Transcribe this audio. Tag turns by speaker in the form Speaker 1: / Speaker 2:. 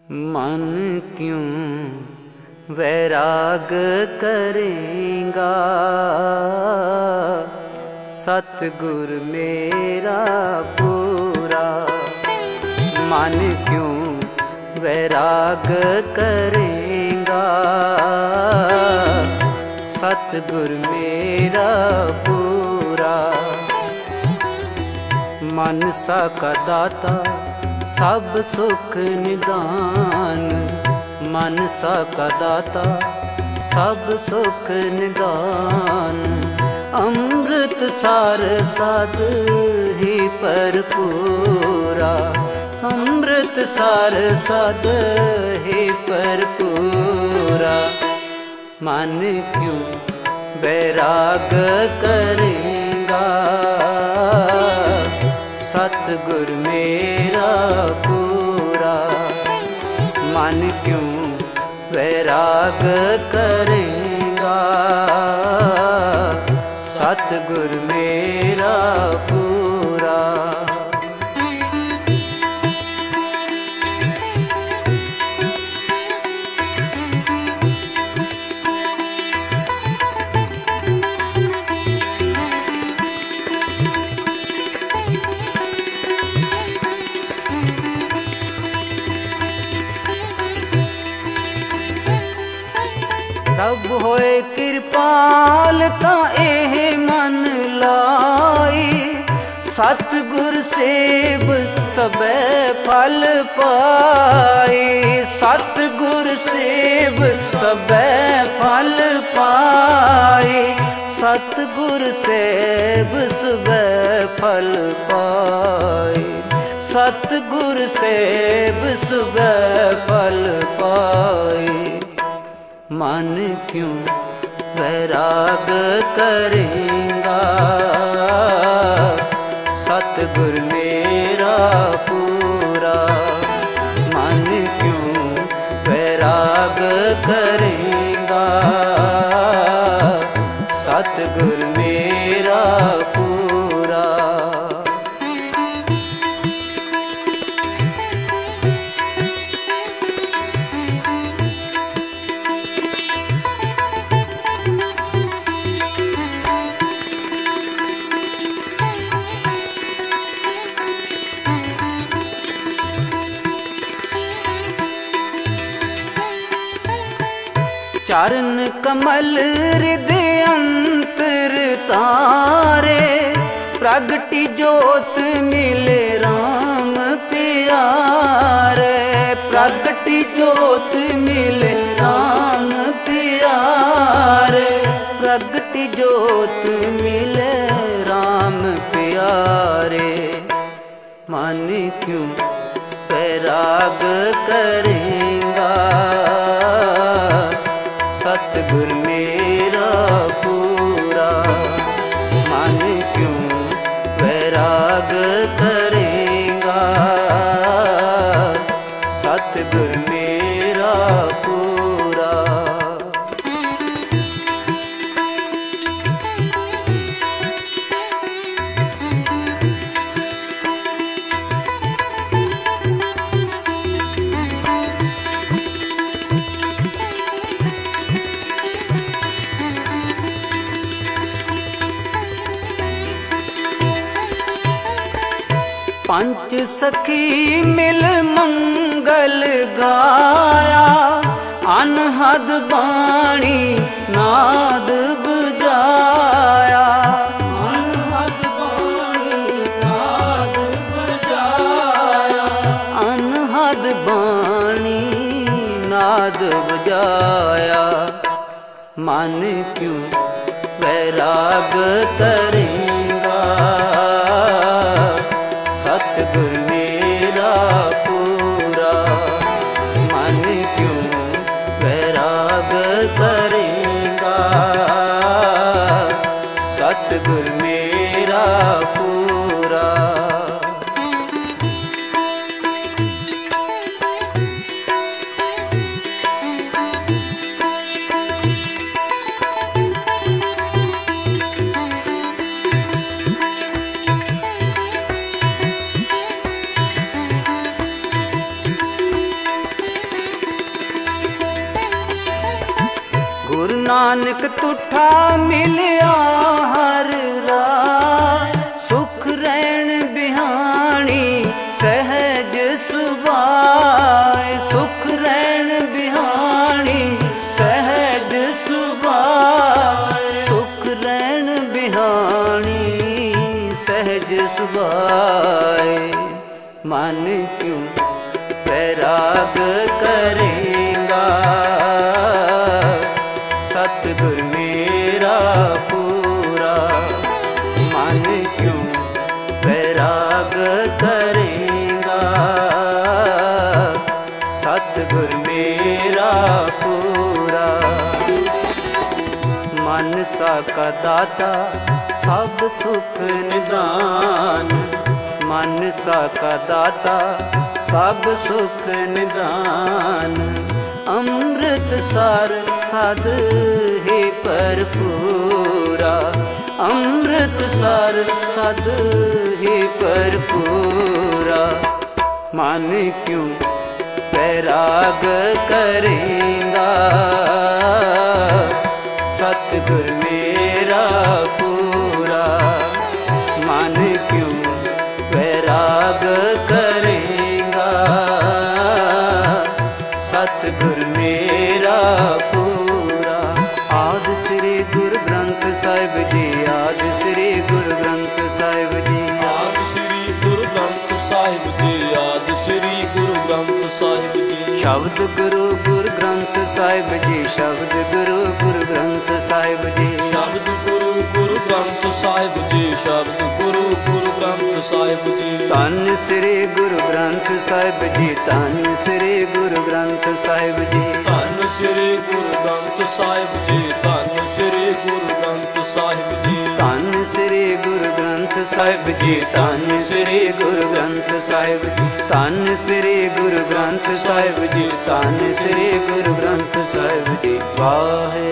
Speaker 1: मन क्यों वैराग करेगा, सतगुर मेरा पूरा। मन क्यों वैराग करेगा, सतगुर मेरा पूरा। मन सा का दाता सब सुख निदान, मन सा का दाता सब सुख निदान। अमृत सार साध ही भरपूरा, अमृत सार साध ही भरपूरा। मन क्यों वैराग करेगा, सतगुर मेरा पूरा। मन क्यों वैराग करेगा, सतगुर मेरा पूरा। सब होए कृपाल ता एह मन लाई, सतगुर सेव सबे फल पाई। सतगुर सेव सबे फल पाई, सतगुर सेव सबे फल पाई। सतगुर सेव सबे फल पाई। मन क्यों वैराग करेगा, सतगुर मेरा पूरा। मन क्यों वैराग करेगा, सतगुर मेरा पूरा। चरण कमल हृदय अंतर तारे, प्रगति जोत मिले राम प्यारे। प्रगति जोत मिले राम प्यारे, प्रगति जोत मिले राम प्यारे। मन क्यों वैराग करेगा, सतगुर मेरा पूरा। मन क्यों वैराग करेगा, सतगुर मेरा पूरा। पंच सखी मिल मंगल गाया, अनहद बाणी नाद बजाया। अनहद बाणी नाद बजाया, अनहद बाणी नाद बजाया। मन क्यों वैराग करेगा, सतगुर मेरा पूरा। मन क्यों वैराग करेगा, सतगुर मेरा पूरा। नानक तुठा मिलिया हर राय, सुख रैन बिहानी सहज सुभाए, सुख रैन बिहानी सहज सुभाए, सुख रैन बिहानी सहज सुभाए। मन क्यों वैराग करेगा, सतगुर मेरा पूरा। मन क्यों वैराग करेगा, सतगुर मेरा पूरा। मन सा का दाता सब सुख निदान, मन सा का दाता सब सुख निदान। अमृत सार सद हे भरपूरा, अमृत सार सद हे भरपूरा। मन क्यों वैराग करेगा, सतगुर मेरा पूरा। मन क्यों वैराग करेगा, सतगुर मेरा पूरा। आदि श्री गुरु ग्रंथ साहिब जी, आदि श्री गुरु ग्रंथ साहिब जी,
Speaker 2: आदि श्री गुरु ग्रंथ साहिब जी, आदि श्री गुरु ग्रंथ साहिब जी।
Speaker 1: शब्द गुरु गुरु ग्रंथ साहिब जी, शब्द गुरु गुरु ग्रंथ साहिब जी,
Speaker 2: शब्द गुरु गुरु ग्रंथ साहिब जी, शब्द गुरु गुरु ग्रंथ साहिब जी।
Speaker 1: धन श्री गुरु ग्रंथ साहिब जी, धन श्री गुरु ग्रंथ साहिब जी,
Speaker 2: धन श्री गुरु ग्रंथ साहिब जी, धन श्री गुरु ग्रंथ साहिब जी।
Speaker 1: धन श्री गुरु ग्रंथ साहिब जी, धन श्री गुरु ग्रंथ साहिब जी, धन श्री गुरु ग्रंथ साहिब जी, धन श्री गुरु ग्रंथ साहिब जी। वाहे